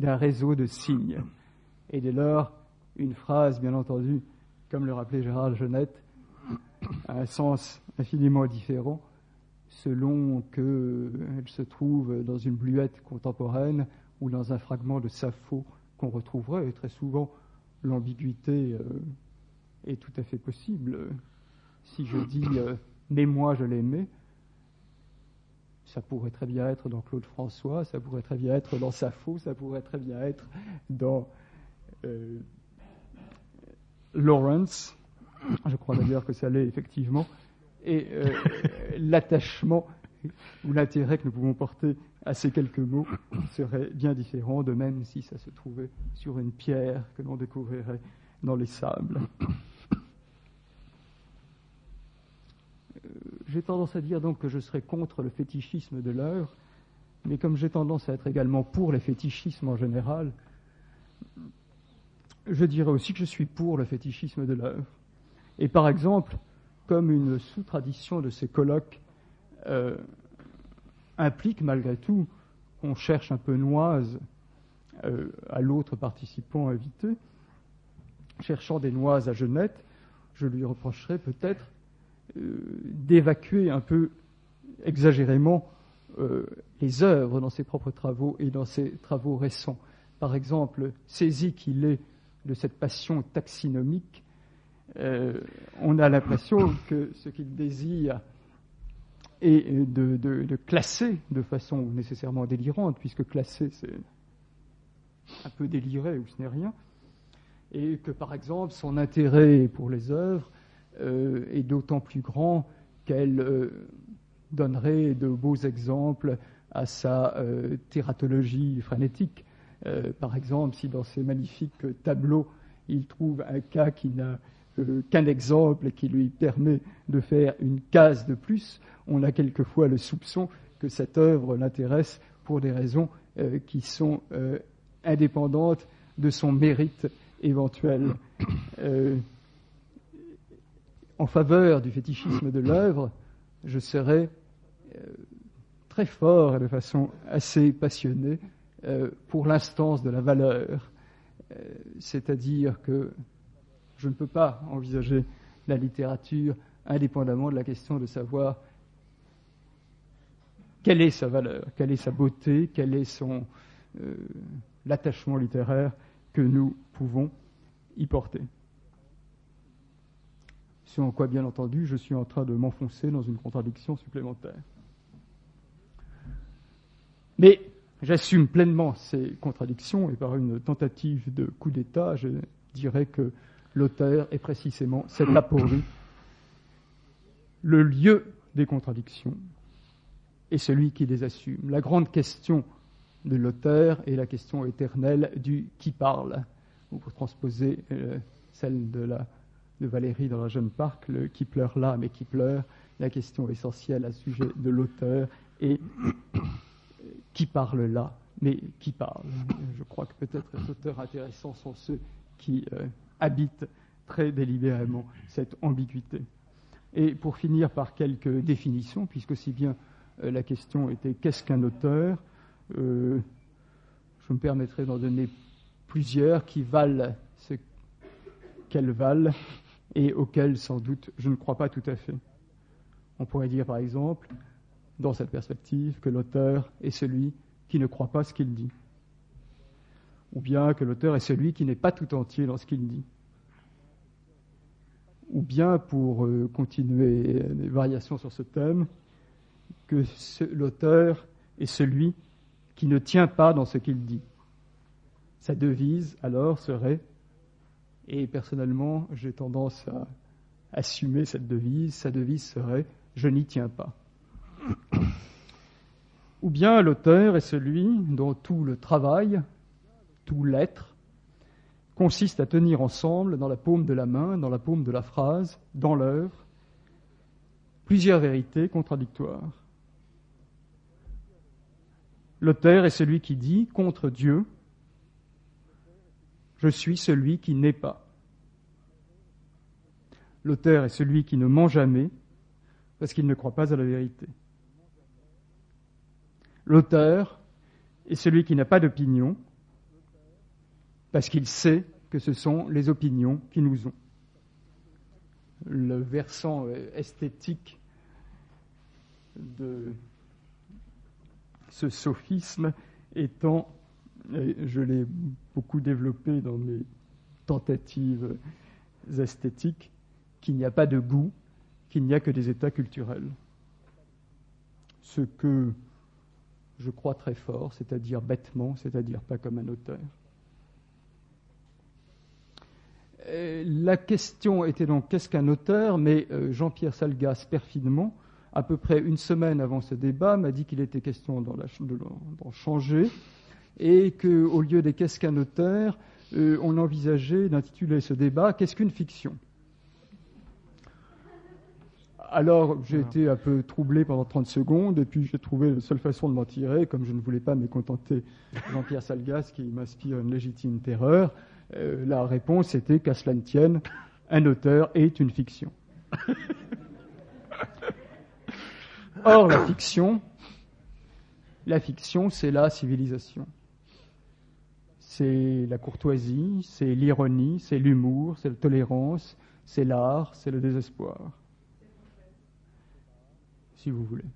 d'un réseau de signes. Et dès lors, une phrase, bien entendu, comme le rappelait Gérard Genette, a un sens infiniment différent selon qu'elle se trouve dans une bluette contemporaine ou dans un fragment de Sappho qu'on retrouverait. Et très souvent, l'ambiguïté est tout à fait possible. Si je dis « mais moi je l'aimais », ça pourrait très bien être dans Claude François, ça pourrait très bien être dans Sappho, ça pourrait très bien être dans Lawrence. Je crois d'ailleurs que ça l'est effectivement. Et l'attachement ou l'intérêt que nous pouvons porter à ces quelques mots serait bien différent, de même si ça se trouvait sur une pierre que l'on découvrirait dans les sables. J'ai tendance à dire donc que je serais contre le fétichisme de l'œuvre, mais comme j'ai tendance à être également pour les fétichismes en général, je dirais aussi que je suis pour le fétichisme de l'œuvre. Et par exemple, comme une sous-tradition de ces colloques implique malgré tout qu'on cherche un peu noise à l'autre participant invité, cherchant des noises à Genette, je lui reprocherais peut-être d'évacuer un peu exagérément les œuvres dans ses propres travaux et dans ses travaux récents. Par exemple, saisi qu'il est de cette passion taxinomique, on a l'impression que ce qu'il désire est de classer de façon nécessairement délirante, puisque classer c'est un peu déliré ou ce n'est rien, et que par exemple son intérêt pour les œuvres est d'autant plus grand qu'elle donnerait de beaux exemples à sa tératologie frénétique. Par exemple, si dans ces magnifiques tableaux, il trouve un cas qui n'a qu'un exemple et qui lui permet de faire une case de plus, on a quelquefois le soupçon que cette œuvre l'intéresse pour des raisons qui sont indépendantes de son mérite éventuel. En faveur du fétichisme de l'œuvre, je serais très fort et de façon assez passionnée pour l'instance de la valeur, c'est-à-dire que je ne peux pas envisager la littérature indépendamment de la question de savoir quelle est sa valeur, quelle est sa beauté, quel est l'attachement littéraire que nous pouvons y porter. Ce en quoi, bien entendu, je suis en train de m'enfoncer dans une contradiction supplémentaire. Mais j'assume pleinement ces contradictions et par une tentative de coup d'État, je dirais que l'auteur est précisément cet aporie. Le lieu des contradictions est celui qui les assume. La grande question de l'auteur est la question éternelle du qui parle, ou pour transposer celle de Valérie dans La Jeune Parc, le qui pleure là mais qui pleure, la question essentielle à ce sujet de l'auteur est qui parle là mais qui parle. Je crois que peut-être les auteurs intéressants sont ceux qui habitent très délibérément cette ambiguïté. Et pour finir par quelques définitions, puisque si bien la question était qu'est-ce qu'un auteur, je me permettrai d'en donner plusieurs qui valent ce qu'elles valent et auxquelles sans doute je ne crois pas tout à fait. On pourrait dire par exemple, dans cette perspective, que l'auteur est celui qui ne croit pas ce qu'il dit, ou bien que l'auteur est celui qui n'est pas tout entier dans ce qu'il dit, ou bien, pour continuer les variations sur ce thème, que l'auteur est celui qui ne tient pas dans ce qu'il dit. Sa devise, alors, serait, et personnellement, j'ai tendance à assumer cette devise, sa devise serait « je n'y tiens pas ». Ou bien l'auteur est celui dont tout le travail, tout l'être, consiste à tenir ensemble, dans la paume de la main, dans la paume de la phrase, dans l'œuvre, plusieurs vérités contradictoires. L'auteur est celui qui dit, contre Dieu, je suis celui qui n'est pas. L'auteur est celui qui ne ment jamais, parce qu'il ne croit pas à la vérité. L'auteur est celui qui n'a pas d'opinion, parce qu'il sait que ce sont les opinions qui nous ont. Le versant esthétique de ce sophisme étant, et je l'ai beaucoup développé dans mes tentatives esthétiques, qu'il n'y a pas de goût, qu'il n'y a que des états culturels. Ce que je crois très fort, c'est-à-dire bêtement, c'est-à-dire pas comme un auteur. La question était donc qu'est-ce qu'un auteur, mais Jean-Pierre Salgas, perfidement, à peu près une semaine avant ce débat, m'a dit qu'il était question d'en changer et qu'au lieu de qu'est-ce qu'un auteur, on envisageait d'intituler ce débat qu'est-ce qu'une fiction. Alors j'ai été un peu troublé pendant 30 secondes et puis j'ai trouvé la seule façon de m'en tirer, comme je ne voulais pas mécontenter Jean-Pierre Salgas qui m'inspire une légitime terreur. La réponse était qu'à cela ne tienne, un auteur est une fiction. Or, la fiction, c'est la civilisation. C'est la courtoisie, c'est l'ironie, c'est l'humour, c'est la tolérance, c'est l'art, c'est le désespoir. Si vous voulez.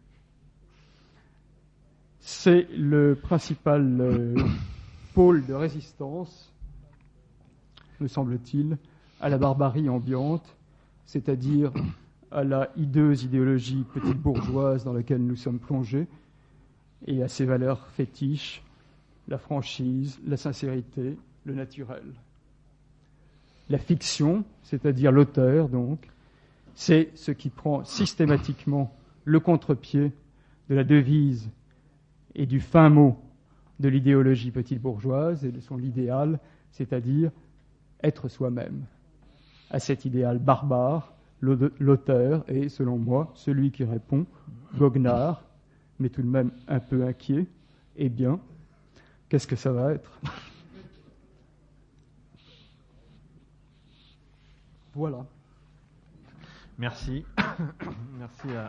C'est le principal pôle de résistance, me semble-t-il, à la barbarie ambiante, c'est-à-dire à la hideuse idéologie petite bourgeoise dans laquelle nous sommes plongés, et à ses valeurs fétiches, la franchise, la sincérité, le naturel. La fiction, c'est-à-dire l'auteur, donc, c'est ce qui prend systématiquement le contre-pied de la devise et du fin mot de l'idéologie petite bourgeoise et de son idéal, c'est-à-dire être soi-même. À cet idéal barbare, l'auteur est, selon moi, celui qui répond, goguenard, mais tout de même un peu inquiet. Eh bien, qu'est-ce que ça va être ? Voilà. Merci. Merci à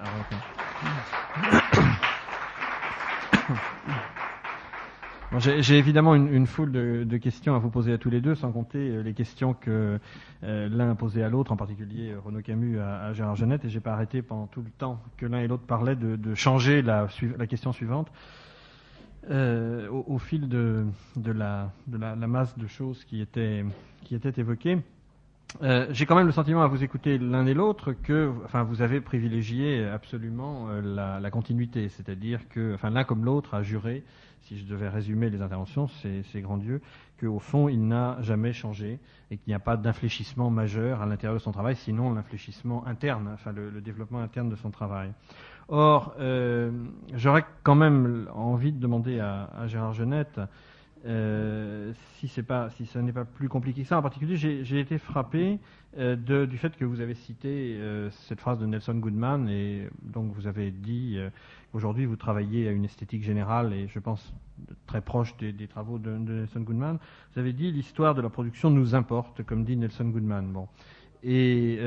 Bon, j'ai évidemment une foule de questions à vous poser à tous les deux, sans compter les questions que l'un a posées à l'autre, en particulier Renaud Camus à Gérard Genette, et j'ai pas arrêté pendant tout le temps que l'un et l'autre parlaient de changer la question suivante au fil de la masse de choses qui étaient évoquées. J'ai quand même le sentiment à vous écouter l'un et l'autre que, vous avez privilégié absolument la continuité, c'est-à-dire que, l'un comme l'autre a juré, si je devais résumer les interventions, c'est grand Dieu, qu'au fond il n'a jamais changé et qu'il n'y a pas d'infléchissement majeur à l'intérieur de son travail, sinon l'infléchissement interne, le développement interne de son travail. Or, j'aurais quand même envie de demander à Gérard Genette. Si ce n'est pas plus compliqué que ça. En particulier, j'ai été frappé du fait que vous avez cité cette phrase de Nelson Goodman, et donc vous avez dit qu'aujourd'hui vous travaillez à une esthétique générale, et je pense très proche des travaux de Nelson Goodman. Vous avez dit l'histoire de la production nous importe, comme dit Nelson Goodman. Bon. Et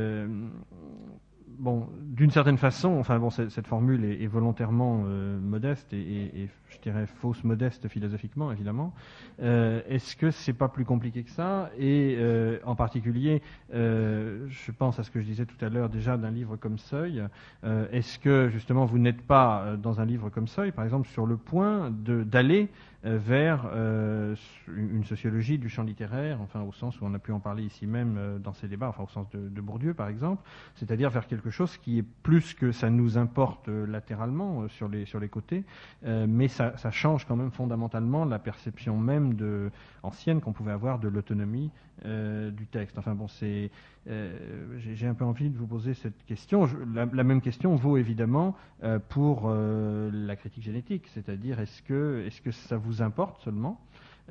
d'une certaine façon, cette formule est volontairement modeste et je dirais fausse modeste philosophiquement, évidemment. Est-ce que c'est pas plus compliqué que ça ? Et en particulier, je pense à ce que je disais tout à l'heure déjà d'un livre comme Seuil. Est-ce que justement vous n'êtes pas dans un livre comme Seuil, par exemple, sur le point d'aller vers une sociologie du champ littéraire, au sens où on a pu en parler ici même dans ces débats, au sens de Bourdieu par exemple, c'est-à-dire vers quelque chose qui est plus que ça nous importe latéralement sur les côtés, mais ça change quand même fondamentalement la perception même ancienne qu'on pouvait avoir de l'autonomie du texte. J'ai un peu envie de vous poser cette question. La même question vaut évidemment pour la critique génétique, c'est-à-dire est-ce que ça vous importe seulement,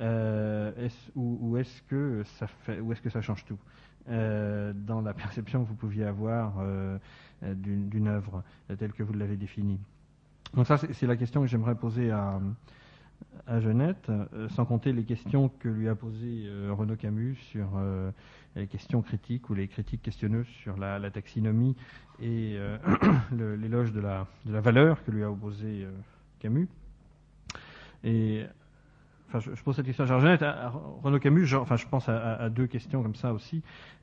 ou est-ce que ça change tout dans la perception que vous pouviez avoir d'une œuvre telle que vous l'avez définie. Donc ça, c'est la question que j'aimerais poser à Genette, sans compter les questions que lui a posées Renaud Camus sur les questions critiques ou les critiques questionneuses sur la taxinomie et l'éloge de la valeur que lui a opposé Camus. Et je pose cette question à Gérard Genette, à Renaud Camus, je pense à deux questions comme ça aussi,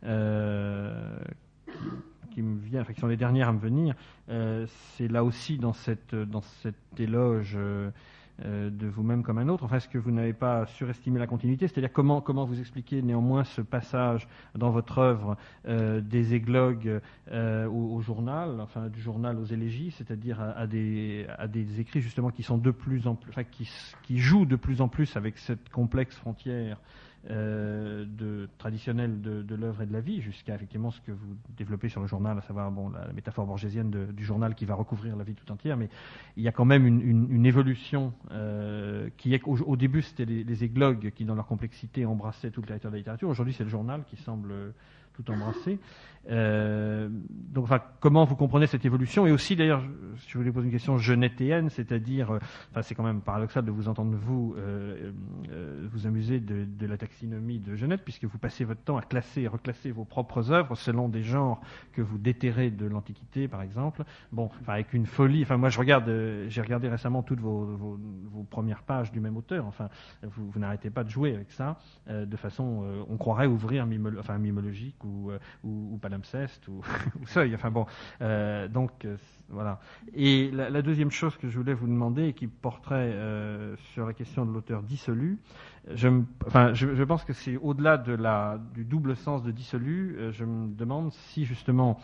qui me viennent, qui sont les dernières à me venir. C'est là aussi dans cet éloge de vous-même comme un autre. Enfin, est-ce que vous n'avez pas surestimé la continuité? C'est-à-dire comment vous expliquez néanmoins ce passage dans votre œuvre des églogues au journal, enfin du journal aux élégies, c'est-à-dire à des écrits justement qui sont de plus en plus, enfin qui jouent de plus en plus avec cette complexe frontière traditionnelle de l'œuvre et de la vie, jusqu'à effectivement ce que vous développez sur le journal, à savoir la métaphore borgésienne du journal qui va recouvrir la vie tout entière, mais il y a quand même une évolution qui est qu'au début c'était les églogues qui dans leur complexité embrassaient tout le territoire de la littérature, aujourd'hui c'est le journal qui semble tout embrasser. Donc, enfin, comment vous comprenez cette évolution? Et aussi, d'ailleurs, si je voulais poser une question genettéenne, c'est-à-dire, c'est quand même paradoxal de vous entendre vous amuser de la taxinomie de Genette, puisque vous passez votre temps à classer et reclasser vos propres œuvres selon des genres que vous déterrez de l'Antiquité, par exemple. Bon, avec une folie. Enfin, moi, j'ai regardé récemment toutes vos premières pages du même auteur. Enfin, vous n'arrêtez pas de jouer avec ça, de façon, on croirait ouvrir Mimologique ou Palimpseste ou Seuil. Enfin bon, voilà. Et la deuxième chose que je voulais vous demander et qui porterait sur la question de l'auteur dissolu, je pense que c'est au-delà du double sens de dissolu. Je me demande si justement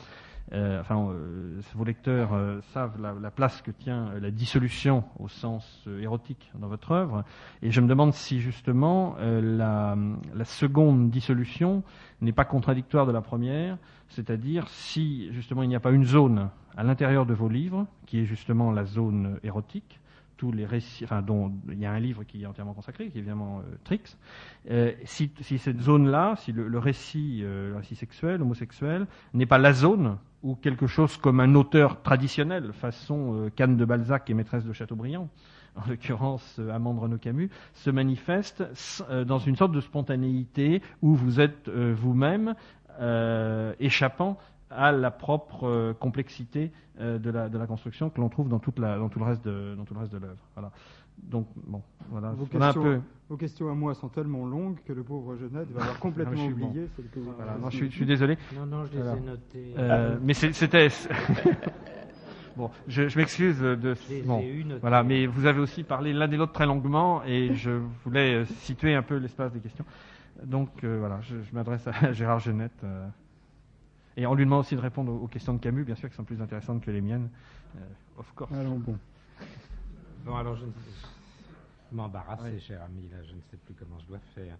vos lecteurs savent la place que tient la dissolution au sens érotique dans votre œuvre, et je me demande si justement la seconde dissolution n'est pas contradictoire de la première, c'est-à-dire si justement il n'y a pas une zone à l'intérieur de vos livres qui est justement la zone érotique, tous les récits, dont il y a un livre qui est entièrement consacré, qui est évidemment Trix. Si cette zone-là, si le récit sexuel, homosexuel, n'est pas la zone où quelque chose comme un auteur traditionnel, façon Canne de Balzac et Maîtresse de Chateaubriand, en l'occurrence Amande Renaud Camus, se manifeste dans une sorte de spontanéité où vous êtes vous-même échappant à la propre complexité de la construction que l'on trouve dans tout le reste de l'œuvre. Voilà. Donc bon, voilà. Vos questions à moi sont tellement longues que le pauvre Genette va avoir complètement oublié celle que vous. Voilà. Non, je suis désolé. Non, je les ai notées. Mais c'était. Bon, je m'excuse de. Bon, voilà. Mais vous avez aussi parlé l'un et l'autre très longuement, et je voulais situer un peu l'espace des questions. Donc voilà, je m'adresse à Gérard Genette. Et on lui demande aussi de répondre aux questions de Camus, bien sûr, qui sont plus intéressantes que les miennes. Of course. Alors bon. Bon, alors je m'embarrasse, oui. Cher ami, là, je ne sais plus comment je dois faire.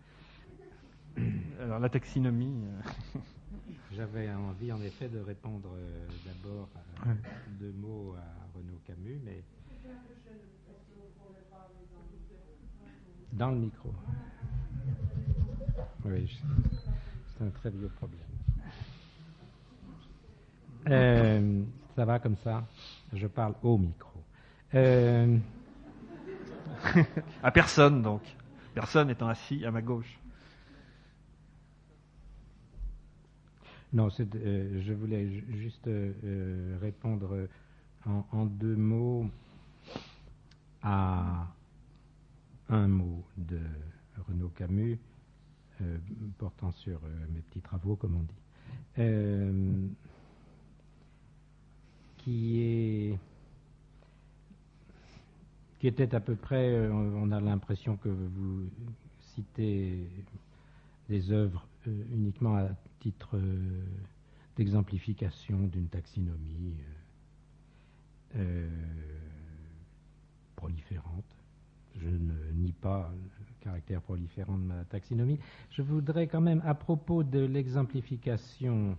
Alors la taxinomie. J'avais envie, en effet, de répondre d'abord deux mots à Renaud Camus, mais dans le micro. Oui, c'est un très vieux problème. Ça va comme ça? Je parle au micro. À personne, donc. Personne étant assis à ma gauche. Non, je voulais juste répondre en deux mots à un mot de Renaud Camus, portant sur mes petits travaux, comme on dit. Qui était à peu près, on a l'impression que vous citez des œuvres uniquement à titre d'exemplification d'une taxinomie proliférante. Je ne nie pas le caractère proliférant de ma taxinomie. Je voudrais quand même, à propos de l'exemplification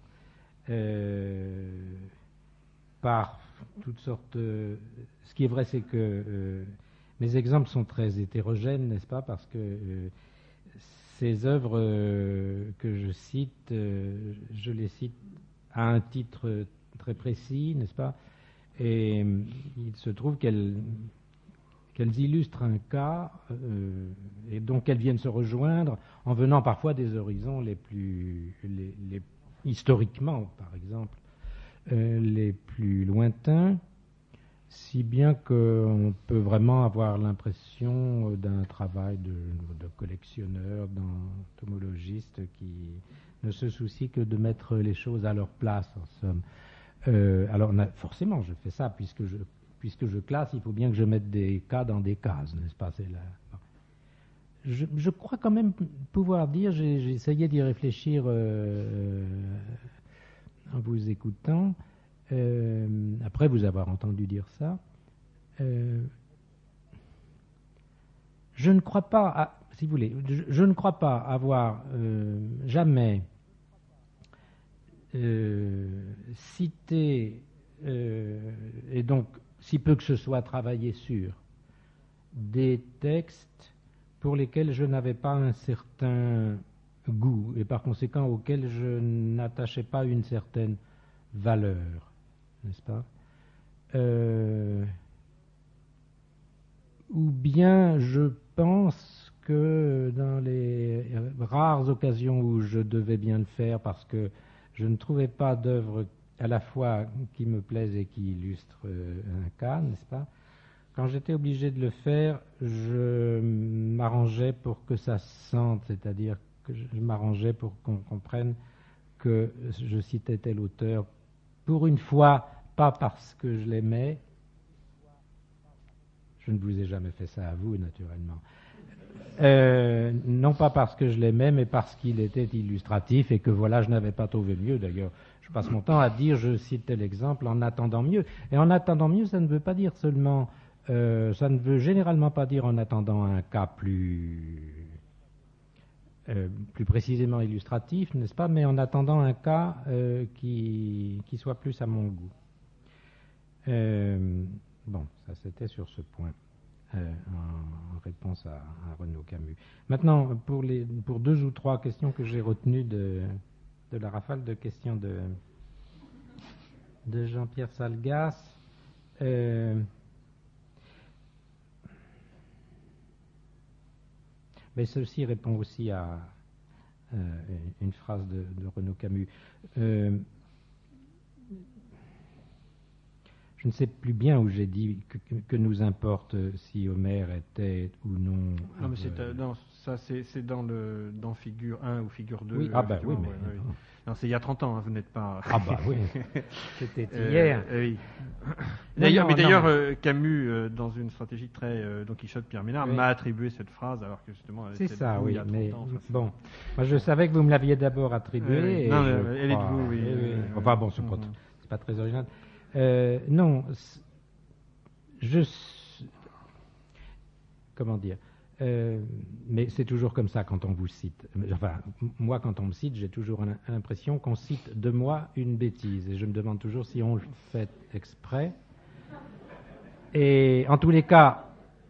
par toutes sortes. Ce qui est vrai, c'est que mes exemples sont très hétérogènes, n'est-ce pas? Parce que ces œuvres que je cite, je les cite à un titre très précis, n'est-ce pas? Et il se trouve qu'elles illustrent un cas, et donc elles viennent se rejoindre en venant parfois des horizons les historiquement, par exemple, les plus lointains, si bien qu'on peut vraiment avoir l'impression d'un travail de collectionneur, d'entomologiste qui ne se soucie que de mettre les choses à leur place, en somme. Alors, forcément, je fais ça, puisque je classe, il faut bien que je mette des cas dans des cases, n'est-ce pas? Je crois quand même pouvoir dire, j'ai essayé d'y réfléchir en vous écoutant, après vous avoir entendu dire ça. Je ne crois pas, si vous voulez, je ne crois pas avoir jamais cité, et donc si peu que ce soit travaillé sur, des textes pour lesquels je n'avais pas un certain goût et par conséquent auxquels je n'attachais pas une certaine valeur, n'est-ce pas? Ou bien je pense que dans les rares occasions où je devais bien le faire parce que je ne trouvais pas d'œuvre à la fois qui me plaise et qui illustre un cas, n'est-ce pas? Quand j'étais obligé de le faire, je m'arrangeais pour que ça se sente, c'est-à-dire que je m'arrangeais pour qu'on comprenne que je citais tel auteur, pour une fois, pas parce que je l'aimais. Je ne vous ai jamais fait ça à vous, naturellement. Non pas parce que je l'aimais, mais parce qu'il était illustratif et que voilà, je n'avais pas trouvé mieux. D'ailleurs, je passe mon temps à dire, je cite tel exemple en attendant mieux. Et en attendant mieux, ça ne veut pas dire seulement, ça ne veut généralement pas dire en attendant un cas plus précisément illustratif, n'est-ce pas, mais en attendant un cas qui soit plus à mon goût. Bon, ça c'était sur ce point, en réponse à Renaud Camus. Maintenant, pour 2 ou 3 questions que j'ai retenues de la rafale de questions de Jean-Pierre Salgas, mais ceci répond aussi à une phrase de Renaud Camus. Je ne sais plus bien où j'ai dit que nous importe si Homère était ou non. Non, mais c'est dans figure 1 ou figure 2. Oui, oui, mais. Oui. Non, c'est il y a 30 ans, hein, vous n'êtes pas. Ah, oui. C'était hier. Oui. D'ailleurs, Camus, dans une stratégie très Don Quichotte Pierre Ménard, m'a attribué cette phrase, alors que justement. C'est ça, oui. Il y a 30 ans, bon, moi je savais que vous me l'aviez d'abord attribué. Non, elle est de vous, oui. Enfin bon, c'est pas très original. Non, comment dire, mais c'est toujours comme ça quand on vous cite. Enfin, moi, quand on me cite, j'ai toujours l'impression qu'on cite de moi une bêtise. Et je me demande toujours si on le fait exprès. Et en tous les cas,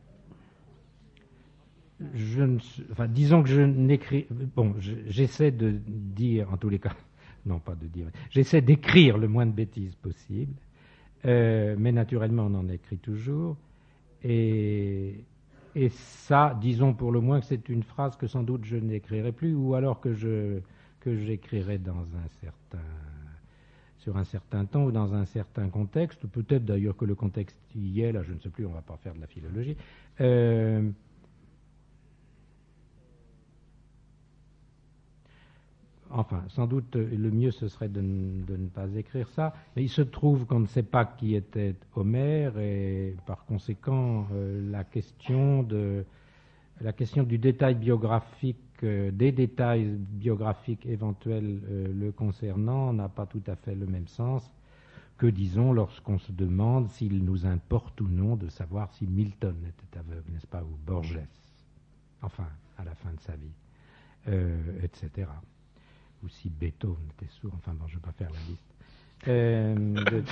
disons que je n'écris... Bon, j'essaie de dire, en tous les cas, non pas de dire, j'essaie d'écrire le moins de bêtises possible. Mais naturellement, on en écrit toujours. Et ça, disons pour le moins que c'est une phrase que sans doute je n'écrirai plus, ou alors que j'écrirai sur un certain temps ou dans un certain contexte. Peut-être d'ailleurs que le contexte y est, là, je ne sais plus, on ne va pas faire de la philologie. Enfin, sans doute, le mieux, ce serait de ne pas écrire ça. Mais il se trouve qu'on ne sait pas qui était Homère, et par conséquent, la question du détail biographique, des détails biographiques éventuels le concernant, n'a pas tout à fait le même sens que, disons, lorsqu'on se demande s'il nous importe ou non de savoir si Milton était aveugle, n'est-ce pas, ou Borges, enfin, à la fin de sa vie, etc. Ou si Beethoven était sourd, enfin bon, je ne vais pas faire la liste,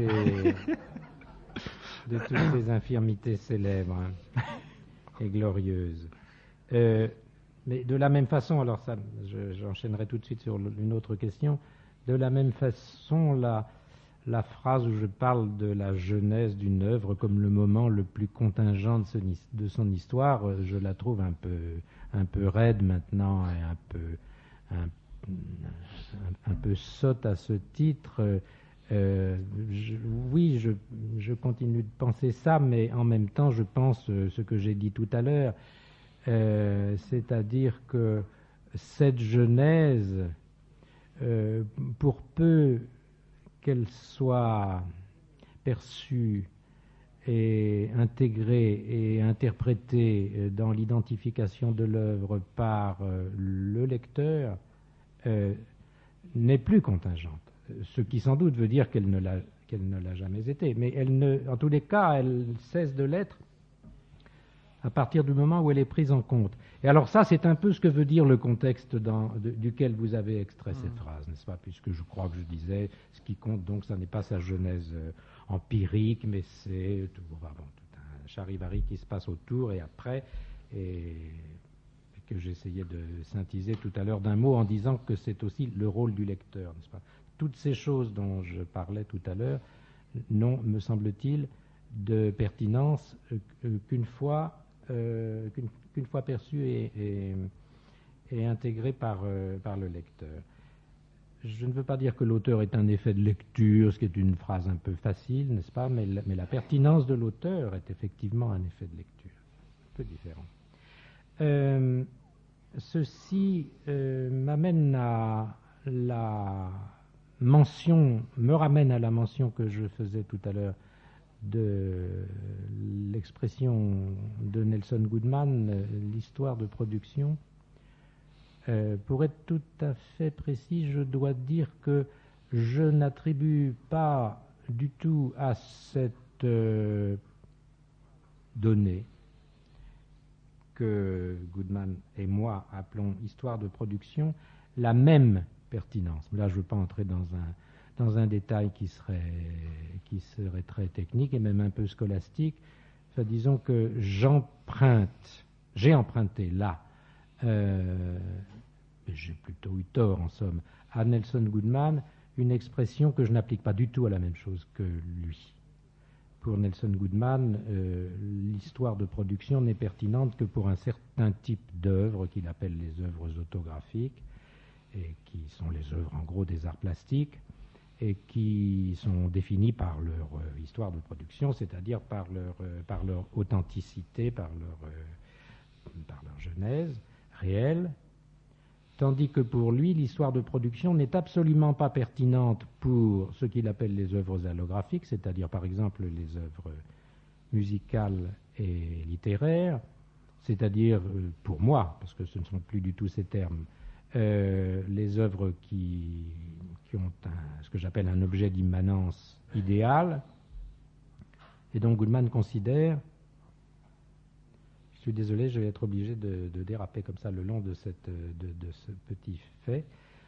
de toutes ces infirmités célèbres et glorieuses. Mais de la même façon, alors ça, j'enchaînerai tout de suite sur une autre question, de la même façon, la phrase où je parle de la jeunesse d'une œuvre comme le moment le plus contingent de son histoire, je la trouve un peu raide maintenant et un peu sotte à ce titre. Oui, je continue de penser ça, mais en même temps, je pense ce que j'ai dit tout à l'heure, c'est-à-dire que cette genèse, pour peu qu'elle soit perçue et intégrée et interprétée dans l'identification de l'œuvre par le lecteur, n'est plus contingente. Ce qui sans doute veut dire qu'elle ne l'a jamais été. Mais en tous les cas, elle cesse de l'être à partir du moment où elle est prise en compte. Et alors ça, c'est un peu ce que veut dire le contexte duquel vous avez extrait cette phrase, n'est-ce pas? Puisque je crois que je disais, ce qui compte donc, ça n'est pas sa genèse empirique, mais c'est tout un charivari qui se passe autour et après, et que j'essayais de synthétiser tout à l'heure d'un mot en disant que c'est aussi le rôle du lecteur, n'est-ce pas? Toutes ces choses dont je parlais tout à l'heure n'ont, me semble-t-il, de pertinence qu'une fois perçues et intégrées par le lecteur. Je ne veux pas dire que l'auteur est un effet de lecture, ce qui est une phrase un peu facile, n'est-ce pas, mais la pertinence de l'auteur est effectivement un effet de lecture, un peu différent. Ceci m'amène à me ramène à la mention que je faisais tout à l'heure de l'expression de Nelson Goodman, l'histoire de production. Pour être tout à fait précis, je dois dire que je n'attribue pas du tout à cette donnée que Goodman et moi appelons histoire de production la même pertinence. Mais là, je ne veux pas entrer dans un détail qui serait très technique et même un peu scolastique. Enfin, disons que j'ai emprunté là, j'ai plutôt eu tort en somme, à Nelson Goodman une expression que je n'applique pas du tout à la même chose que lui. Pour Nelson Goodman, l'histoire de production n'est pertinente que pour un certain type d'œuvres qu'il appelle les œuvres autographiques, et qui sont les œuvres en gros des arts plastiques, et qui sont définies par leur histoire de production, c'est-à-dire par leur authenticité, par leur genèse réelle, tandis que pour lui, l'histoire de production n'est absolument pas pertinente pour ce qu'il appelle les œuvres allographiques, c'est-à-dire par exemple les œuvres musicales et littéraires, c'est-à-dire pour moi, parce que ce ne sont plus du tout ces termes, les œuvres qui ont ce que j'appelle un objet d'immanence idéale, et donc Goodman considère, je suis désolé, je vais être obligé de déraper comme ça le long de ce petit fait,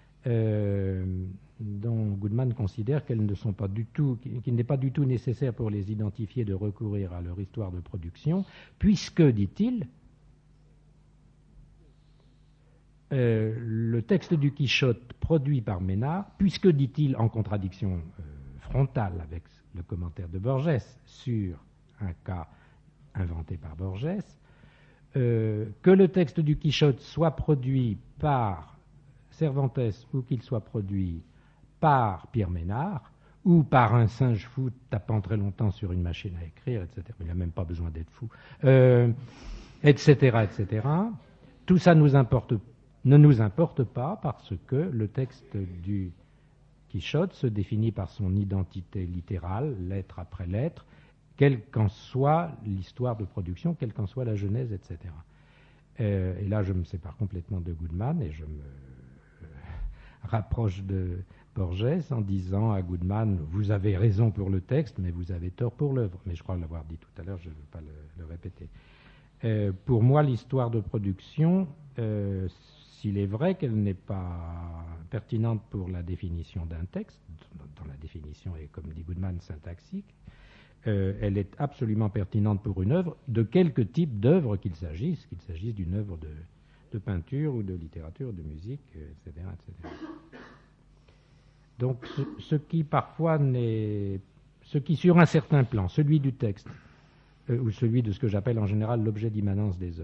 dont Goodman considère qu'elles ne sont pas du tout, qu'il n'est pas du tout nécessaire pour les identifier de recourir à leur histoire de production, puisque, dit-il, le texte du Quichotte produit par Ménard, puisque, dit-il, en contradiction frontale avec le commentaire de Borges sur un cas inventé par Borges, que le texte du Quichotte soit produit par Cervantes ou qu'il soit produit par Pierre Ménard ou par un singe fou tapant très longtemps sur une machine à écrire, etc. Il n'a même pas besoin d'être fou, etc., etc. Tout ça ne nous importe pas parce que le texte du Quichotte se définit par son identité littérale, lettre après lettre, quelle qu'en soit l'histoire de production, quelle qu'en soit la genèse, etc. Et là, je me sépare complètement de Goodman et je me rapproche de Borges en disant à Goodman, vous avez raison pour le texte, mais vous avez tort pour l'œuvre. Mais je crois l'avoir dit tout à l'heure, je ne veux pas le répéter. Pour moi, l'histoire de production, s'il est vrai qu'elle n'est pas pertinente pour la définition d'un texte, dont la définition est, comme dit Goodman, syntaxique, elle est absolument pertinente pour une œuvre, de quelque type d'œuvre qu'il s'agisse d'une œuvre de peinture ou de littérature, de musique, etc. etc. Donc ce qui parfois ce qui sur un certain plan, celui du texte, ou celui de ce que j'appelle en général l'objet d'immanence des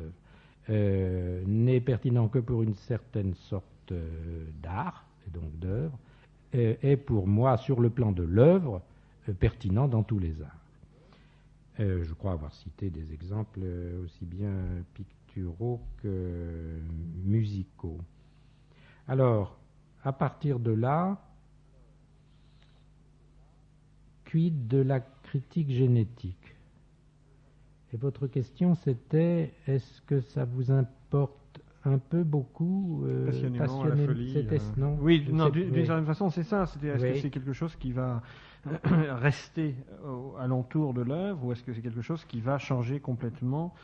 œuvres, n'est pertinent que pour une certaine sorte d'art, et donc d'œuvre, est pour moi, sur le plan de l'œuvre, pertinent dans tous les arts. Je crois avoir cité des exemples aussi bien picturaux que musicaux. Alors, à partir de là, quid de la critique génétique? Et votre question, c'était, est-ce que ça vous importe un peu, beaucoup, passionnément, la folie, non, oui, non, oui. d'une certaine façon, c'est ça. Est-ce Oui. que c'est quelque chose qui va rester alentour de l'œuvre, ou est-ce que c'est quelque chose qui va changer complètement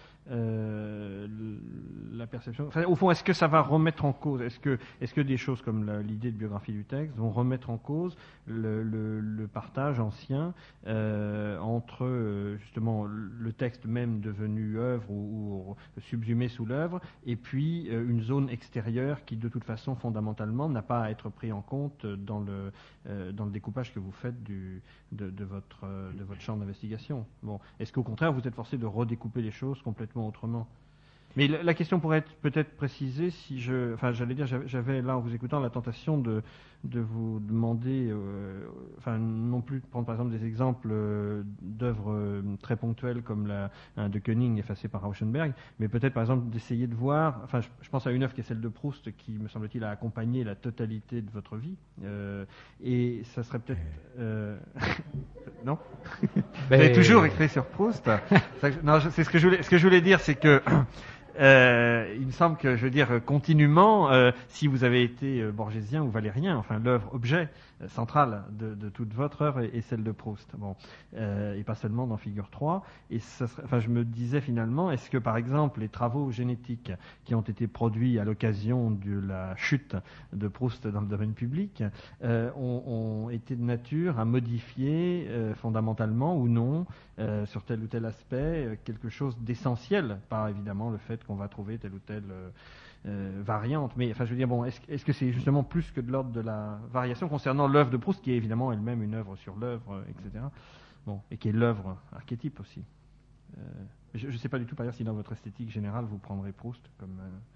la perception? Enfin, au fond, est-ce que ça va remettre en cause? Est-ce que des choses comme l'idée de biographie du texte vont remettre en cause le partage ancien entre justement le texte même devenu œuvre ou subsumé sous l'œuvre, et puis une zone extérieure qui, de toute façon, fondamentalement, n'a pas à être pris en compte dans le découpage que vous faites de votre champ d'investigation? Bon, est-ce qu'au contraire, vous êtes forcé de redécouper les choses complètement autrement? Mais la question pourrait être peut-être précisée si j'allais dire, j'avais là en vous écoutant la tentation de vous demander, non plus de prendre par exemple des exemples d'œuvres très ponctuelles comme de Koenig effacée par Rauschenberg, mais peut-être par exemple d'essayer de voir, je pense à une œuvre qui est celle de Proust qui, me semble-t-il, a accompagné la totalité de votre vie, et ça serait peut-être... non? Vous avez toujours écrit sur Proust. Non, c'est ce que je voulais dire, c'est que il me semble que, je veux dire, continuellement, si vous avez été borgésien ou valérien, enfin l'œuvre objet centrale de toute votre œuvre est celle de Proust. Bon, et pas seulement dans Figure 3. Et ça serait, je me disais finalement, est-ce que par exemple les travaux génétiques qui ont été produits à l'occasion de la chute de Proust dans le domaine public ont été de nature à modifier fondamentalement ou non sur tel ou tel aspect quelque chose d'essentiel, pas évidemment le fait qu'on va trouver telle ou telle variante, mais je veux dire, bon, est-ce que c'est justement plus que de l'ordre de la variation concernant l'œuvre de Proust, qui est évidemment elle-même une œuvre sur l'œuvre, etc. Bon, et qui est l'œuvre archétype aussi. Je ne sais pas du tout par ailleurs si dans votre esthétique générale vous prendrez Proust comme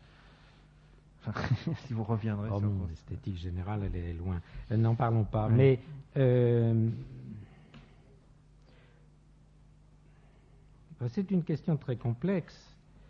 si vous reviendrez sur mon Proust. esthétique générale, elle est loin. N'en parlons pas. Ouais. Mais c'est une question très complexe.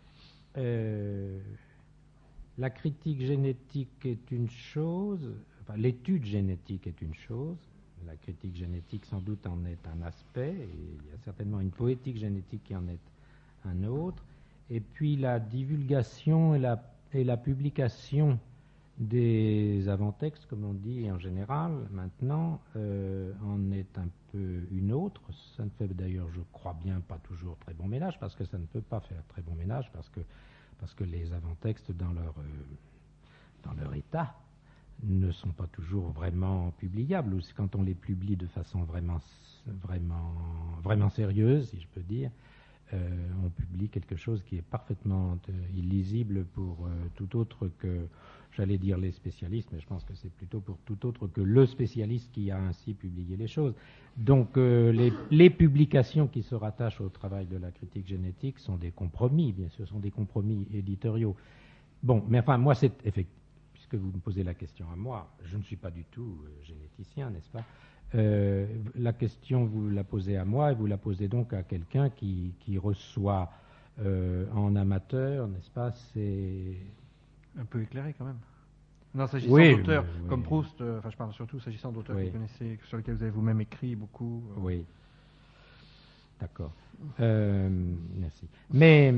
La critique génétique est une chose, l'étude génétique est une chose, la critique génétique sans doute en est un aspect, et il y a certainement une poétique génétique qui en est un autre, et puis la divulgation et la publication des avant-textes, comme on dit en général, maintenant, en est un peu une autre. Ça ne fait d'ailleurs, je crois bien, pas toujours très bon ménage, parce que ça ne peut pas faire très bon ménage, parce que les avant-textes, dans leur état, ne sont pas toujours vraiment publiables, ou quand on les publie de façon vraiment sérieuse, si je peux dire, on publie quelque chose qui est parfaitement illisible pour tout autre que, j'allais dire les spécialistes, mais je pense que c'est plutôt pour tout autre que le spécialiste qui a ainsi publié les choses. Donc les publications qui se rattachent au travail de la critique génétique sont des compromis, bien sûr, sont des compromis éditoriaux. Bon, mais enfin, moi, c'est effectivement, puisque vous me posez la question à moi, je ne suis pas du tout généticien, n'est-ce pas? La question, vous la posez à moi, et vous la posez donc à quelqu'un qui reçoit en amateur, n'est-ce pas? C'est un peu éclairé quand même. Non, s'agissant d'auteurs comme Proust, je parle surtout s'agissant d'auteurs que vous connaissez, sur lesquels vous avez vous-même écrit beaucoup. Oui. D'accord. Merci. Mais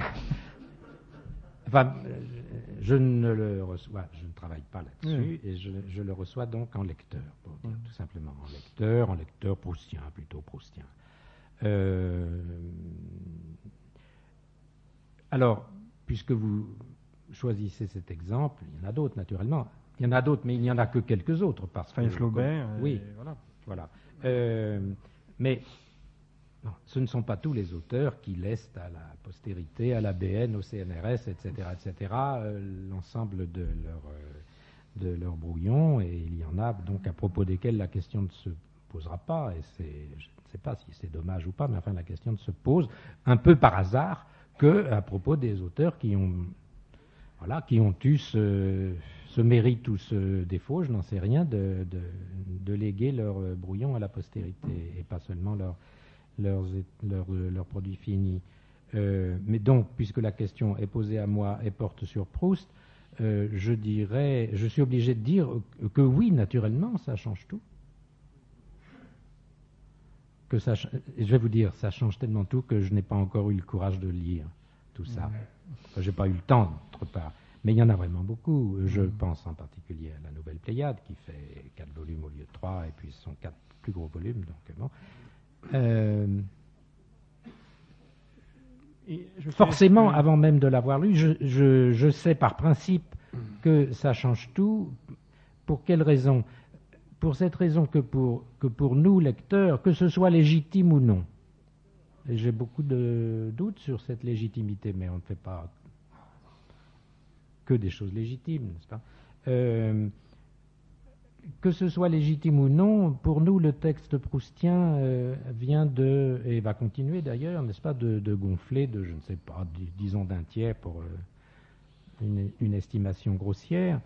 je ne travaille pas là-dessus, et je le reçois donc en lecteur, pour dire tout simplement en lecteur proustien, plutôt proustien. Alors, puisque vous choisissez cet exemple, il y en a d'autres naturellement. Il y en a d'autres, mais il n'y en a que quelques autres. Flaubert. Oui, voilà. Mais non, ce ne sont pas tous les auteurs qui laissent à la postérité, à l'ABN, au CNRS, etc., l'ensemble de leur brouillon, et il y en a donc à propos desquels la question ne se posera pas, et je ne sais pas si c'est dommage ou pas, mais enfin la question ne se pose un peu par hasard qu'à propos des auteurs qui ont eu ce mérite ou ce défaut, je n'en sais rien, de léguer leurs brouillons à la postérité et pas seulement leurs produits finis. Mais donc, puisque la question est posée à moi et porte sur Proust, je suis obligé de dire que oui, naturellement, ça change tout. Je vais vous dire, ça change tellement tout que je n'ai pas encore eu le courage de lire tout ça. Enfin, je n'ai pas eu le temps, d'autre part. Mais il y en a vraiment beaucoup. Je pense en particulier à la Nouvelle Pléiade, qui fait 4 volumes au lieu de 3, et puis ce sont 4 plus gros volumes. Donc, bon. Forcément, avant même de l'avoir lu, je sais par principe que ça change tout. Pour quelle raison ? Pour cette raison que pour nous, lecteurs, que ce soit légitime ou non. Et j'ai beaucoup de doutes sur cette légitimité, mais on ne fait pas que des choses légitimes, n'est-ce pas ? Que ce soit légitime ou non, pour nous, le texte proustien vient de, et va continuer d'ailleurs, n'est-ce pas, de gonfler de, je ne sais pas, disons d'un tiers pour une estimation grossière,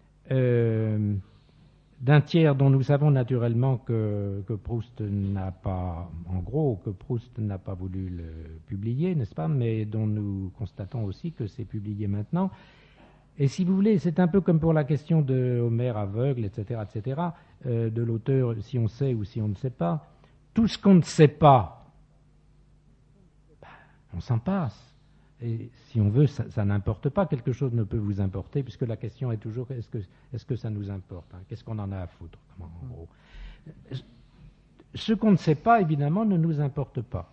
d'un tiers dont nous savons naturellement que Proust n'a pas, en gros, que Proust n'a pas voulu le publier, n'est-ce pas, mais dont nous constatons aussi que c'est publié maintenant. Et si vous voulez, c'est un peu comme pour la question de Homère aveugle, etc., de l'auteur, si on sait ou si on ne sait pas. Tout ce qu'on ne sait pas, on s'en passe. Et si on veut, ça n'importe pas. Quelque chose ne peut vous importer, puisque la question est toujours est-ce que ça nous importe, hein? Qu'est-ce qu'on en a à foutre, en gros. Ce qu'on ne sait pas, évidemment, ne nous importe pas.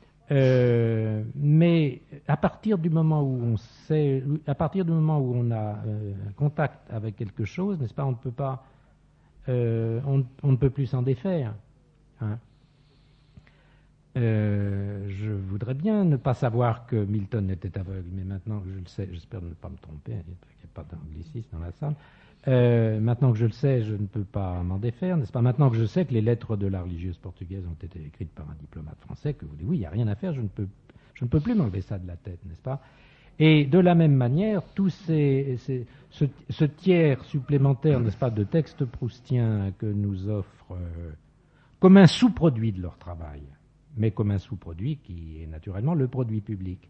Mais à partir du moment où on sait, à partir du moment où on a un contact avec quelque chose, n'est-ce pas, on ne peut pas, on ne peut plus s'en défaire. Hein. Je voudrais bien ne pas savoir que Milton était aveugle, mais maintenant que je le sais, j'espère ne pas me tromper, il n'y a pas d'anglicisme dans la salle. Maintenant que je le sais, je ne peux pas m'en défaire, n'est-ce pas? Maintenant que je sais que les lettres de la religieuse portugaise ont été écrites par un diplomate français, que vous dites oui, il n'y a rien à faire, je ne peux plus m'enlever ça de la tête, n'est-ce pas? Et de la même manière, tout ce tiers supplémentaire, n'est-ce pas, de textes proustiens que nous offrent comme un sous-produit de leur travail, mais comme un sous-produit qui est naturellement le produit public.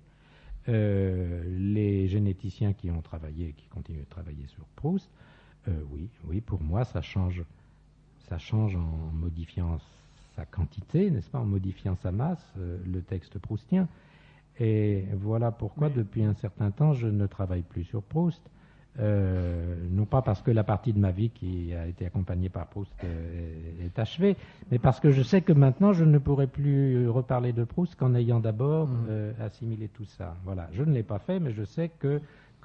Les généticiens qui ont travaillé, qui continuent de travailler sur Proust, oui, pour moi, ça change en modifiant sa quantité, n'est-ce pas, en modifiant sa masse, le texte proustien. Et voilà pourquoi, depuis un certain temps, je ne travaille plus sur Proust. Non pas parce que la partie de ma vie qui a été accompagnée par Proust est achevée, mais parce que je sais que maintenant, je ne pourrai plus reparler de Proust qu'en ayant d'abord assimilé tout ça. Voilà, je ne l'ai pas fait, mais je sais que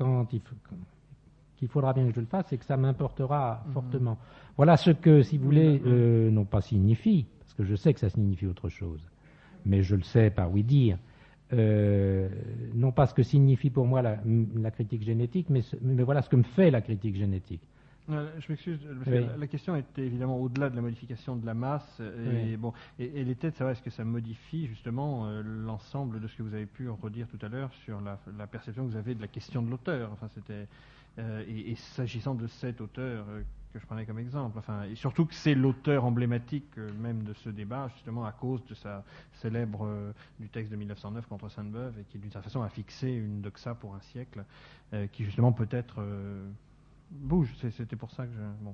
qu'il faudra bien que je le fasse et que ça m'importera fortement. Voilà ce que, si vous voulez, non pas signifie, parce que je sais que ça signifie autre chose, mais je le sais par oui dire, non pas ce que signifie pour moi la critique génétique, mais voilà ce que me fait la critique génétique. Je m'excuse, la question était évidemment au-delà de la modification de la masse, et elle était de savoir est-ce que ça modifie justement l'ensemble de ce que vous avez pu redire tout à l'heure sur la perception que vous avez de la question de l'auteur. Enfin, c'était et s'agissant de cet auteur que je prenais comme exemple, enfin, et surtout que c'est l'auteur emblématique même de ce débat, justement à cause de sa célèbre du texte de 1909 contre Sainte-Beuve, et qui d'une certaine façon a fixé une doxa pour un siècle, qui justement peut-être bouge. C'était pour ça que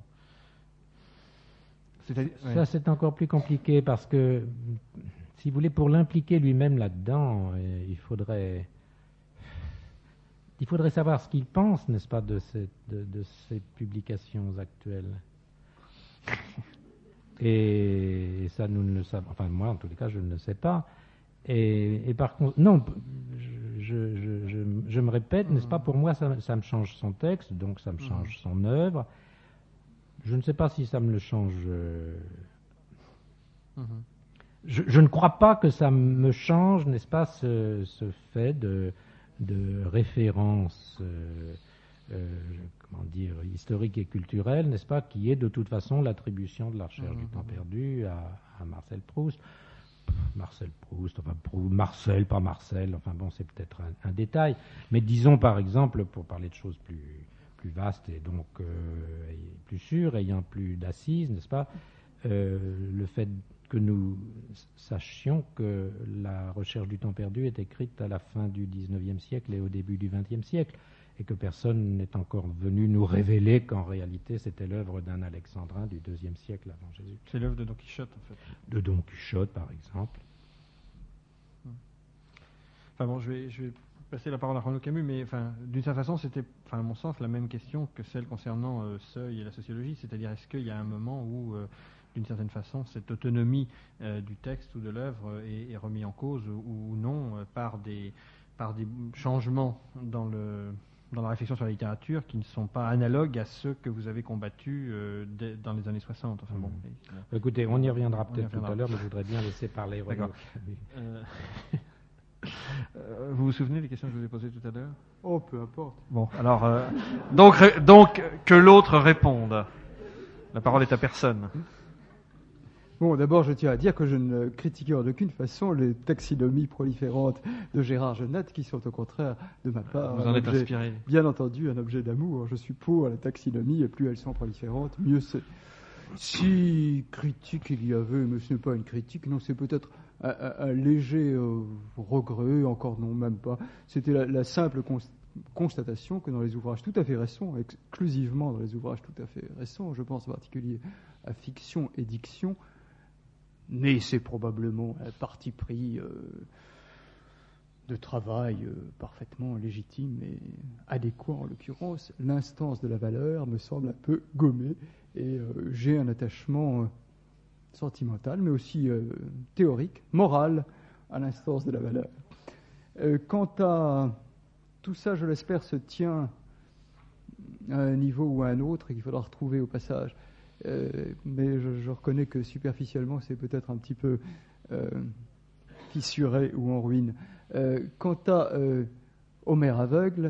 Ça, c'est encore plus compliqué parce que, si vous voulez, pour l'impliquer lui-même là-dedans, il faudrait savoir ce qu'il pense, n'est-ce pas, de ces publications actuelles. Et ça, nous ne le savons. Enfin, moi, en tous les cas, je ne le sais pas. Et par contre, non, je me répète, n'est-ce pas, pour moi, ça me change son texte, donc ça me change son œuvre. Je ne sais pas si ça me le change. Je ne crois pas que ça me change, n'est-ce pas, ce fait de référence, comment dire, historique et culturelle, n'est-ce pas, qui est de toute façon l'attribution de la recherche du temps perdu à Marcel Proust. Marcel, pas Marcel, enfin bon, c'est peut-être un détail, mais disons par exemple, pour parler de choses plus vastes et donc plus sûres, ayant plus d'assises, n'est-ce pas, le fait que nous sachions que la recherche du temps perdu est écrite à la fin du XIXe siècle et au début du XXe siècle, et que personne n'est encore venu nous révéler qu'en réalité c'était l'œuvre d'un Alexandrin du IIe siècle avant Jésus. C'est l'œuvre de Don Quichotte, en fait. De Don Quichotte, par exemple. Enfin bon, je vais passer la parole à Renaud Camus, mais d'une certaine façon, c'était, à mon sens, la même question que celle concernant Seuil et la sociologie, c'est-à-dire est-ce qu'il y a un moment où, d'une certaine façon, cette autonomie du texte ou de l'œuvre est remise en cause ou non par des changements dans la réflexion sur la littérature qui ne sont pas analogues à ceux que vous avez combattus dans les années 60. Enfin, bon, écoutez, on y reviendra peut-être tout à l'heure, mais je voudrais bien laisser parler Renaud Camus. Vous vous souvenez des questions que je vous ai posées tout à l'heure? Oh, peu importe. Bon, alors, donc que l'autre réponde. La parole est à personne. Bon, d'abord, je tiens à dire que je ne critiquais en aucune façon les taxinomies proliférantes de Gérard Genette, qui sont au contraire, de ma part, vous en êtes inspiré. Bien entendu, un objet d'amour. Je suis pour la taxinomie, et plus elles sont proliférantes, mieux c'est. Si critique il y avait, mais ce n'est pas une critique, non, c'est peut-être un léger regret, encore non, même pas. C'était la simple constatation que dans les ouvrages tout à fait récents, exclusivement dans les ouvrages tout à fait récents, je pense en particulier à Fiction et Diction, mais c'est probablement un parti pris de travail parfaitement légitime et adéquat en l'occurrence. L'instance de la valeur me semble un peu gommée et j'ai un attachement sentimental, mais aussi théorique, moral, à l'instance de la valeur. Quant à tout ça, je l'espère, se tient à un niveau ou à un autre et qu'il faudra retrouver au passage. Mais je reconnais que superficiellement, c'est peut-être un petit peu fissuré ou en ruine. Quant à Homère aveugle,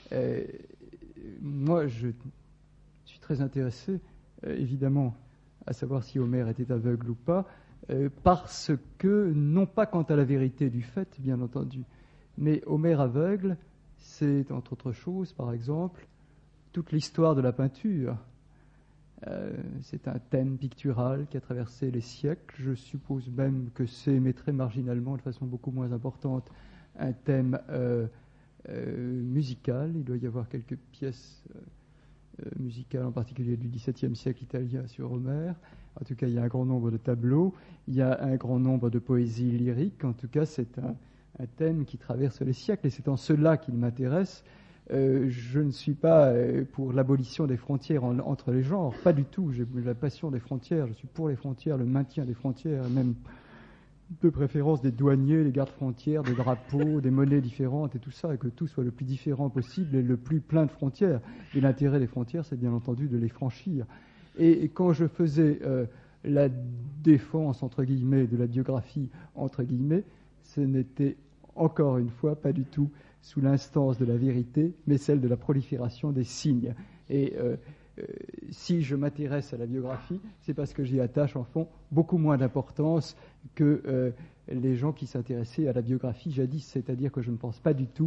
moi, je suis très intéressé, évidemment, à savoir si Homère était aveugle ou pas, parce que, non pas quant à la vérité du fait, bien entendu, mais Homère aveugle, c'est, entre autres choses, par exemple, toute l'histoire de la peinture. C'est un thème pictural qui a traversé les siècles. Je suppose même que c'est, mais très marginalement, de façon beaucoup moins importante, un thème musical. Il doit y avoir quelques pièces musicales, en particulier du XVIIe siècle italien sur Homère. En tout cas, il y a un grand nombre de tableaux, il y a un grand nombre de poésies lyriques. En tout cas, c'est un thème qui traverse les siècles, et c'est en cela qu'il m'intéresse. Je ne suis pas pour l'abolition des frontières entre les genres, pas du tout. J'ai la passion des frontières, je suis pour les frontières, le maintien des frontières, même de préférence des douaniers, des gardes-frontières, des drapeaux, des monnaies différentes et tout ça, et que tout soit le plus différent possible et le plus plein de frontières. Et l'intérêt des frontières, c'est bien entendu de les franchir. Et quand je faisais la défense, entre guillemets, de la biographie, entre guillemets, ce n'était encore une fois pas du tout sous l'instance de la vérité, mais celle de la prolifération des signes. Et si je m'intéresse à la biographie, c'est parce que j'y attache en fond beaucoup moins d'importance que les gens qui s'intéressaient à la biographie jadis, c'est-à-dire que je ne pense pas du tout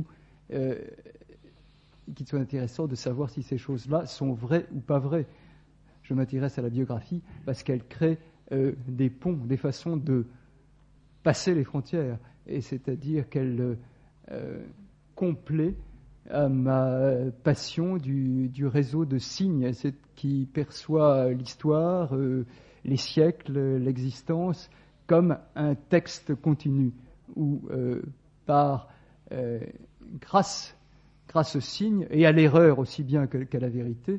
qu'il soit intéressant de savoir si ces choses-là sont vraies ou pas vraies. Je m'intéresse à la biographie parce qu'elle crée des ponts, des façons de passer les frontières, et c'est-à-dire qu'elle complète à ma passion du réseau de signes, c'est qui perçoit l'histoire, les siècles, l'existence comme un texte continu où grâce aux signes et à l'erreur aussi bien qu'à la vérité,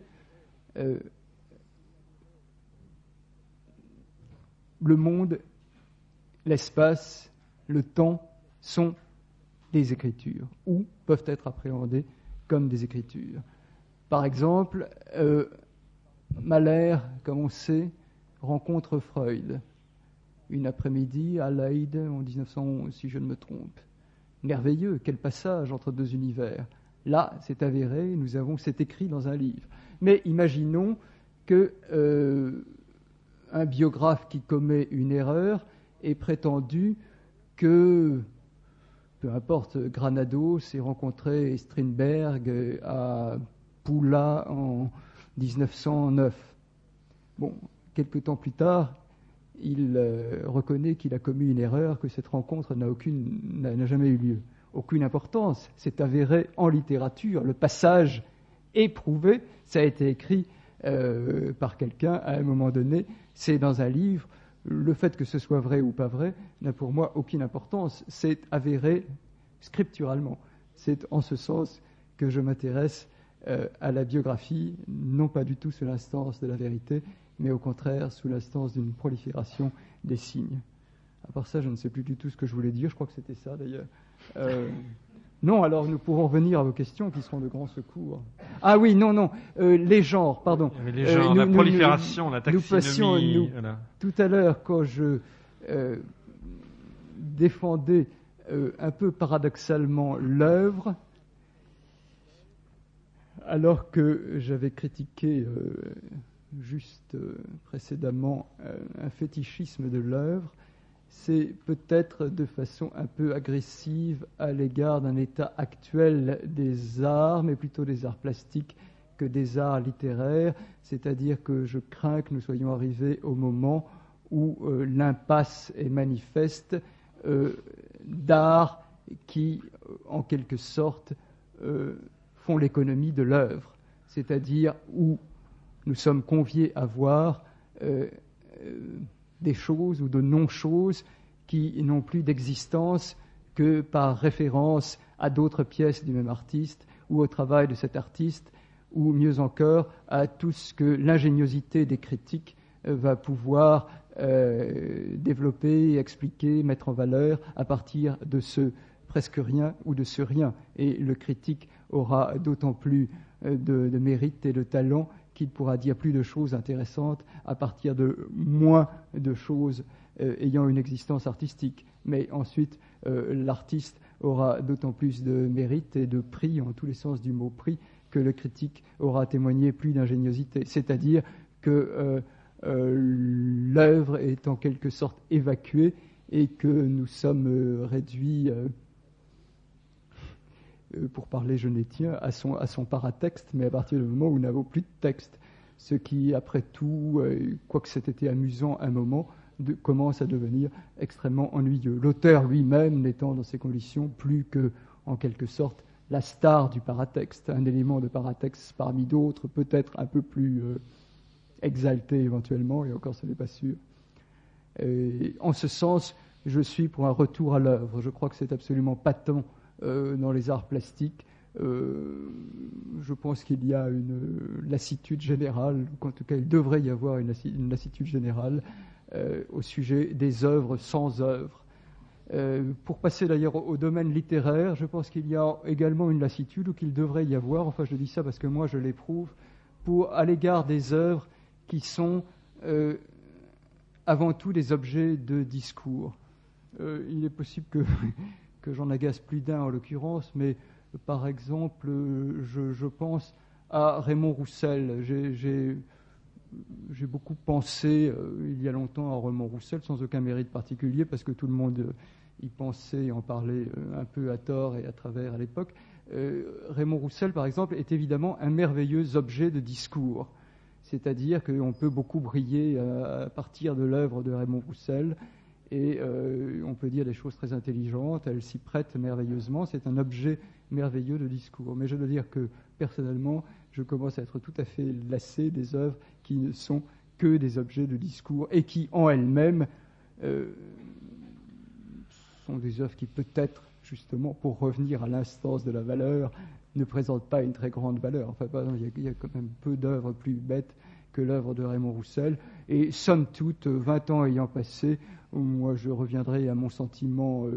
le monde, l'espace, le temps sont des écritures, ou peuvent être appréhendées comme des écritures. Par exemple, Mahler, comme on sait, rencontre Freud une après-midi à Leyde en 1911, si je ne me trompe. Merveilleux, quel passage entre deux univers. Là, c'est avéré, c'est écrit dans un livre. Mais imaginons que un biographe qui commet une erreur ait prétendu que, peu importe, Granados s'est rencontré Strindberg à Poula en 1909. Bon, quelque temps plus tard, il reconnaît qu'il a commis une erreur, que cette rencontre n'a jamais eu lieu. Aucune importance, c'est avéré en littérature. Le passage est prouvé, ça a été écrit par quelqu'un à un moment donné, c'est dans un livre. Le fait que ce soit vrai ou pas vrai n'a pour moi aucune importance. C'est avéré scripturalement. C'est en ce sens que je m'intéresse à la biographie, non pas du tout sous l'instance de la vérité, mais au contraire sous l'instance d'une prolifération des signes. À part ça, je ne sais plus du tout ce que je voulais dire. Je crois que c'était ça d'ailleurs. Non, alors nous pourrons revenir à vos questions qui seront de grand secours. Ah oui, non, les genres, pardon. Les genres, la prolifération, la taxinomie. Voilà. Tout à l'heure, quand je défendais un peu paradoxalement l'œuvre, alors que j'avais critiqué juste précédemment un fétichisme de l'œuvre, c'est peut-être de façon un peu agressive à l'égard d'un état actuel des arts, mais plutôt des arts plastiques que des arts littéraires, c'est-à-dire que je crains que nous soyons arrivés au moment où l'impasse est manifeste d'arts qui, en quelque sorte, font l'économie de l'œuvre, c'est-à-dire où nous sommes conviés à voir des choses ou de non-choses qui n'ont plus d'existence que par référence à d'autres pièces du même artiste ou au travail de cet artiste, ou mieux encore à tout ce que l'ingéniosité des critiques va pouvoir développer, expliquer, mettre en valeur à partir de ce presque rien ou de ce rien. Et le critique aura d'autant plus de mérite et de talent qu'il pourra dire plus de choses intéressantes à partir de moins de choses ayant une existence artistique. Mais ensuite, l'artiste aura d'autant plus de mérite et de prix, en tous les sens du mot prix, que le critique aura témoigné plus d'ingéniosité. C'est-à-dire que l'œuvre est en quelque sorte évacuée et que nous sommes réduits, pour parler genetien, à son paratexte, mais à partir du moment où nous n'avons plus de texte. Ce qui, après tout, quoique c'était été amusant un moment, commence à devenir extrêmement ennuyeux. L'auteur lui-même n'étant dans ces conditions plus que, en quelque sorte, la star du paratexte, un élément de paratexte parmi d'autres, peut-être un peu plus exalté éventuellement, et encore ce n'est pas sûr. Et en ce sens, je suis pour un retour à l'œuvre. Je crois que c'est absolument patent dans les arts plastiques. Je pense qu'il y a une lassitude générale, ou en tout cas il devrait y avoir une lassitude générale au sujet des œuvres sans œuvre. Pour passer d'ailleurs au domaine littéraire, je pense qu'il y a également une lassitude, ou qu'il devrait y avoir, enfin je dis ça parce que moi je l'éprouve, à l'égard des œuvres qui sont avant tout des objets de discours. Il est possible que j'en agace plus d'un en l'occurrence, mais par exemple, je pense à Raymond Roussel. J'ai beaucoup pensé il y a longtemps à Raymond Roussel, sans aucun mérite particulier, parce que tout le monde y pensait et en parlait un peu à tort et à travers à l'époque. Raymond Roussel, par exemple, est évidemment un merveilleux objet de discours. C'est-à-dire qu'on peut beaucoup briller à partir de l'œuvre de Raymond Roussel, et on peut dire des choses très intelligentes, elle s'y prête merveilleusement, c'est un objet merveilleux de discours. Mais je dois dire que, personnellement, je commence à être tout à fait lassé des œuvres qui ne sont que des objets de discours et qui, en elles-mêmes, sont des œuvres qui, peut-être, justement, pour revenir à l'instance de la valeur, ne présentent pas une très grande valeur. Enfin, par exemple, il y a quand même peu d'œuvres plus bêtes que l'œuvre de Raymond Roussel. Et somme toute, 20 ans ayant passé, moi je reviendrai à mon sentiment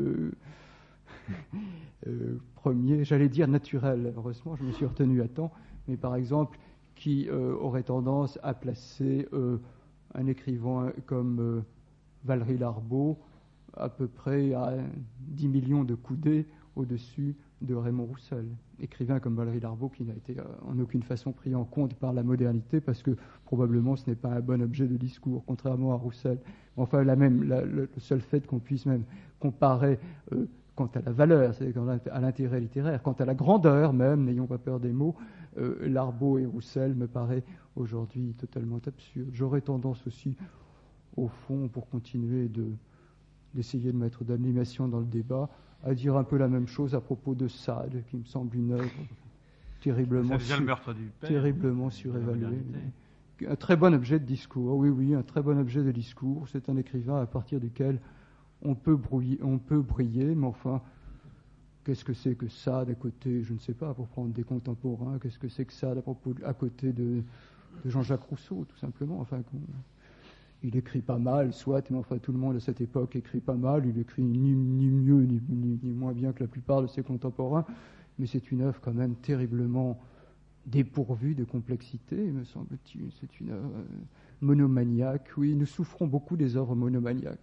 premier, j'allais dire naturel. Heureusement, je me suis retenu à temps, mais par exemple, qui aurait tendance à placer un écrivain comme Valéry Larbaud à peu près à 10 millions de coudées au-dessus de Raymond Roussel. Écrivain comme Valéry Larbaud qui n'a été en aucune façon pris en compte par la modernité parce que probablement ce n'est pas un bon objet de discours, contrairement à Roussel. Enfin, le seul fait qu'on puisse même comparer quant à la valeur, c'est-à-dire à l'intérêt littéraire, quant à la grandeur même, n'ayons pas peur des mots, Larbaud et Roussel me paraît aujourd'hui totalement absurde. J'aurais tendance aussi, au fond, pour continuer d'essayer de mettre d'animation dans le débat, à dire un peu la même chose à propos de Sade, qui me semble une œuvre terriblement, le meurtre du père, terriblement surévaluée. Un très bon objet de discours, oui, un très bon objet de discours. C'est un écrivain à partir duquel on peut briller, mais enfin, qu'est-ce que c'est que Sade à côté, je ne sais pas, pour prendre des contemporains, qu'est-ce que c'est que Sade à côté de Jean-Jacques Rousseau, tout simplement. Enfin, il écrit pas mal, soit, mais enfin tout le monde à cette époque écrit pas mal, il écrit ni mieux ni moins bien que la plupart de ses contemporains, mais c'est une œuvre quand même terriblement dépourvue de complexité, me semble-t-il. C'est une œuvre monomaniaque. Oui, nous souffrons beaucoup des œuvres monomaniaques.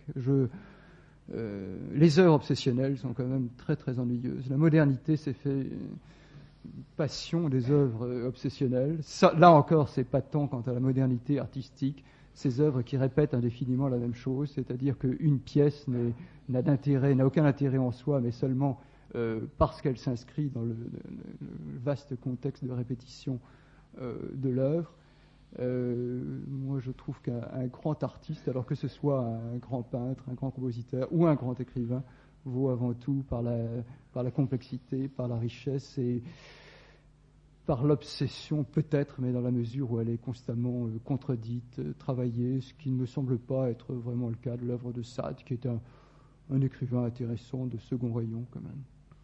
Les œuvres obsessionnelles sont quand même très très ennuyeuses. La modernité s'est fait passion des œuvres obsessionnelles. Ça, là encore, c'est patent quant à la modernité artistique. Ces œuvres qui répètent indéfiniment la même chose, c'est-à-dire qu'une pièce n'a aucun intérêt en soi, mais seulement parce qu'elle s'inscrit dans le vaste contexte de répétition de l'œuvre. Moi, je trouve qu'un grand artiste, alors que ce soit un grand peintre, un grand compositeur ou un grand écrivain, vaut avant tout par la complexité, par la richesse et par l'obsession peut-être, mais dans la mesure où elle est constamment contredite, travaillée, ce qui ne me semble pas être vraiment le cas de l'œuvre de Sade, qui est un écrivain intéressant de second rayon quand même.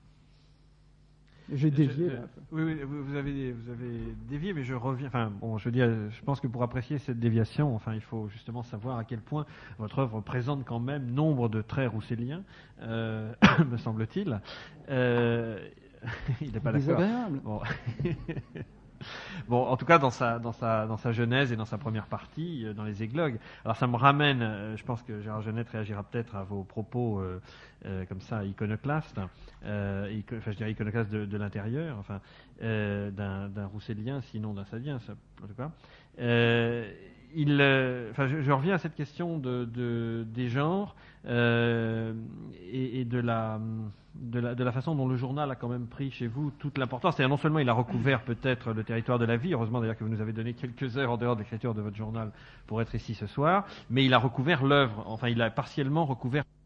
J'ai dévié là. Oui, vous avez dévié, mais je reviens. Enfin, bon, je veux dire, je pense que pour apprécier cette déviation, enfin, il faut justement savoir à quel point votre œuvre présente quand même nombre de traits rousséliens, me semble-t-il. Il n'est pas d'accord. Désagréable. Bon. Bon, en tout cas, dans sa genèse et dans sa première partie, dans les églogues. Alors, ça me ramène, je pense que Gérard Genette réagira peut-être à vos propos comme ça, iconoclastes, je dirais iconoclastes de l'intérieur, enfin, d'un roussélien, sinon d'un sadien, en tout cas. Je reviens à cette question des genres et de la façon dont le journal a quand même pris chez vous toute l'importance. C'est-à-dire non seulement il a recouvert peut-être le territoire de la vie, heureusement d'ailleurs que vous nous avez donné quelques heures en dehors de l'écriture de votre journal pour être ici ce soir, mais il a recouvert l'œuvre, enfin il a partiellement recouvert